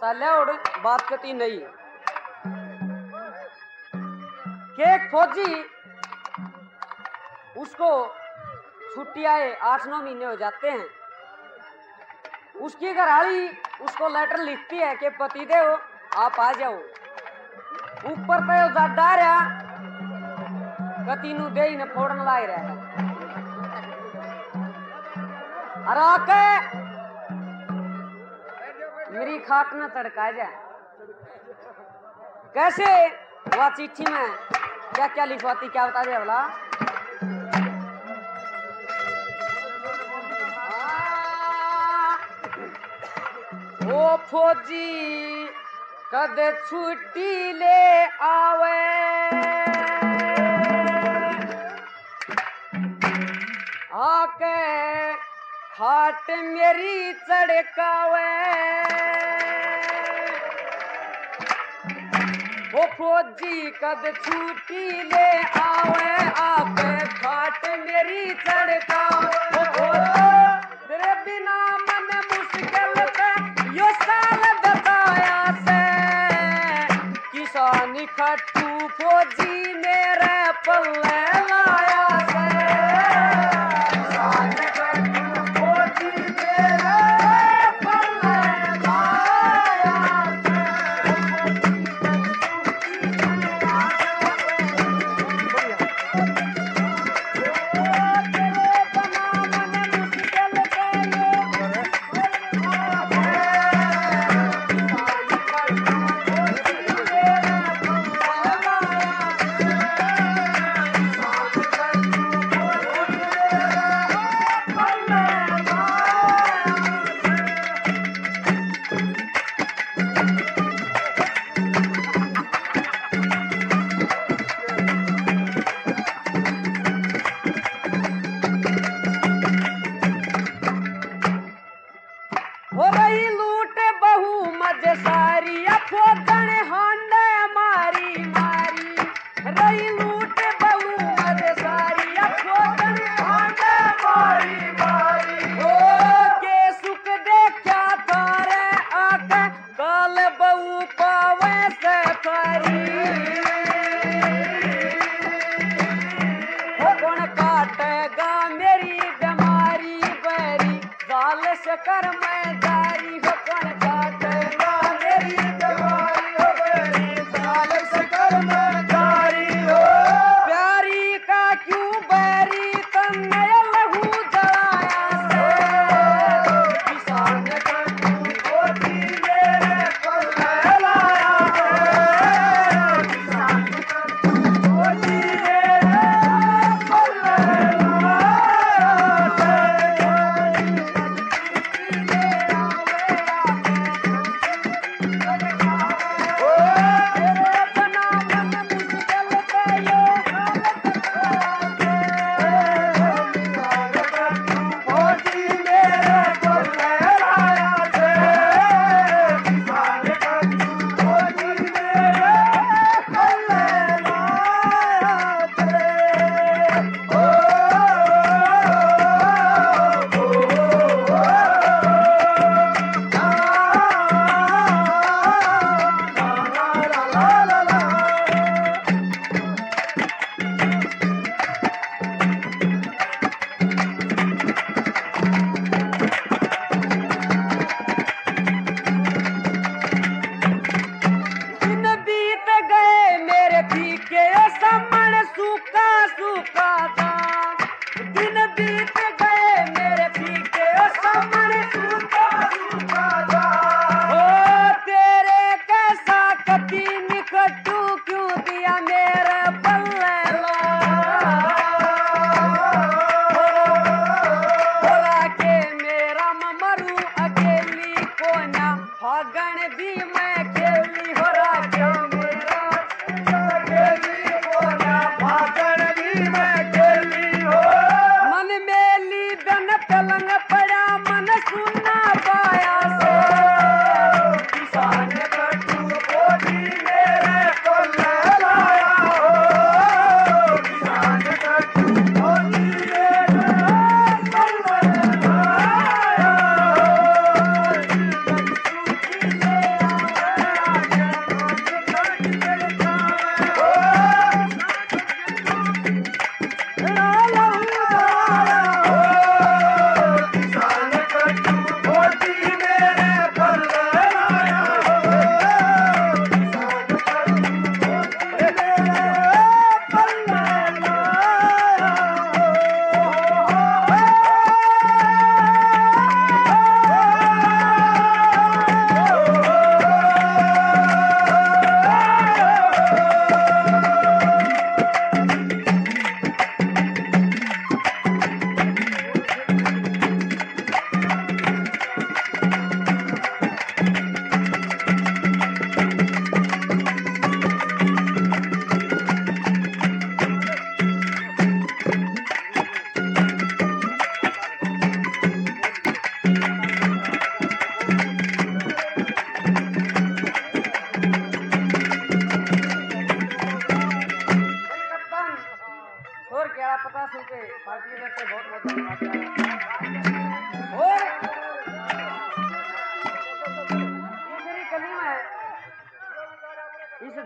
चले और बात करती नहीं कि एक फौजी उसको छुट्टी आए 8-9 महीने हो जाते हैं। उसकी घरवाली उसको लेटर लिखती है कि पतिदेव आप आ जाओ। ऊपर पे जाडा रहा कतीनू दे ने फोड़न लाई रहा और आके मेरी खाट में तड़का जाए। कैसे वह चिट्ठी में क्या क्या लिखवाती क्या बता दे बोला। ओ फौजी कद छुट्टी ले आवे आके खाट मेरी चढ़कावे। ओ फौजी कद छुट्टी ले आवे आके खाट मेरी चढ़कावे। तेरे बिना मन मुश्किल पे यो साल बताया से किसान खट्टू फौजी मेरे पल्ले लाया से। किसान खट्टू फौजी मेरे पल्ले लाया हो रही लूट बहु मजे सारी अफोदन हांडे मारी मारी। रही लूट बहु मजे सारी अफोदन हांडे मारी मारी। ओ के सुख देखा थारे आके काल बहु पावे से फारी। ओ कौन काटेगा मेरी बीमारी बैरी जाल से कर मैं जारी हो। कौन काटेगा मेरी बीमारी हो बैरी जाल से कर मैं जारी हो। प्यारी का क्यों बैरी तन्ने लहू जलाया से किसान खट्टू फौजी मेरे पल्ले लाया से। किसान खट्टू फौजी मेरे पल्ले लाया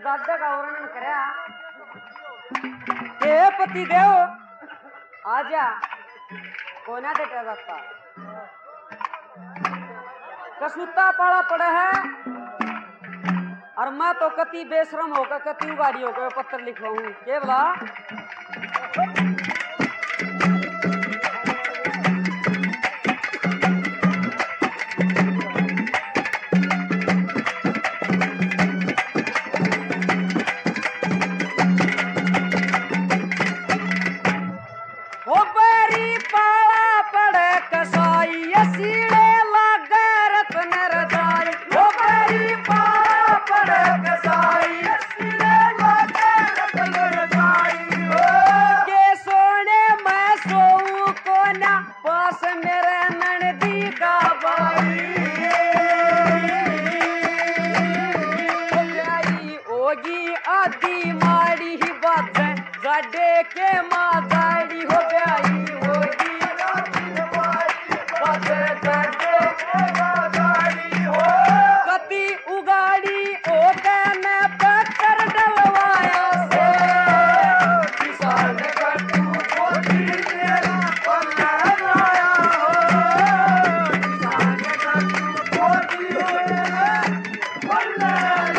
दादा का वर्णन करया के पति देव आजा कोना डेटा जाता कसूता पाड़ा पड़ा है और मैं तो कति बेशरम होकर कति उगाड़ी होकर पत्र लिखवा हूँ के बोला आदि माड़ी ही बात है जाडे के मादाड़ी हो ब्याई होगी कति उगाड़ी ओ कहने पत्थर डलवाया से किसान कटू कोठी तेरा पल्ला लाया हो किसान कटू कोठी तेरा पल्ला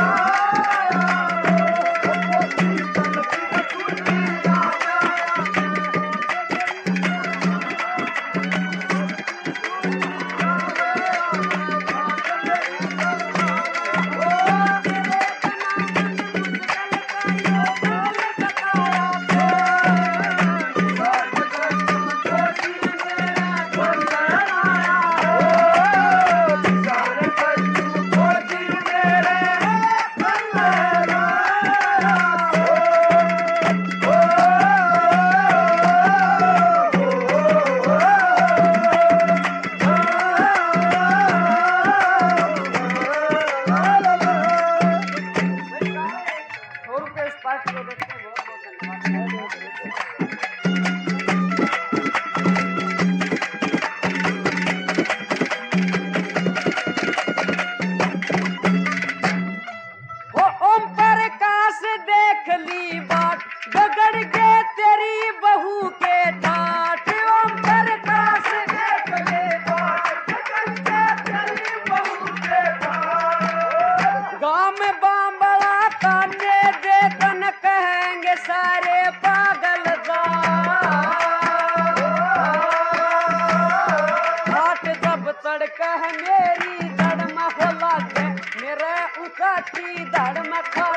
सारे पागल हाथ जब तड़क है मेरी धड़ में हो लागे मेरे उकाटी धड़ में खा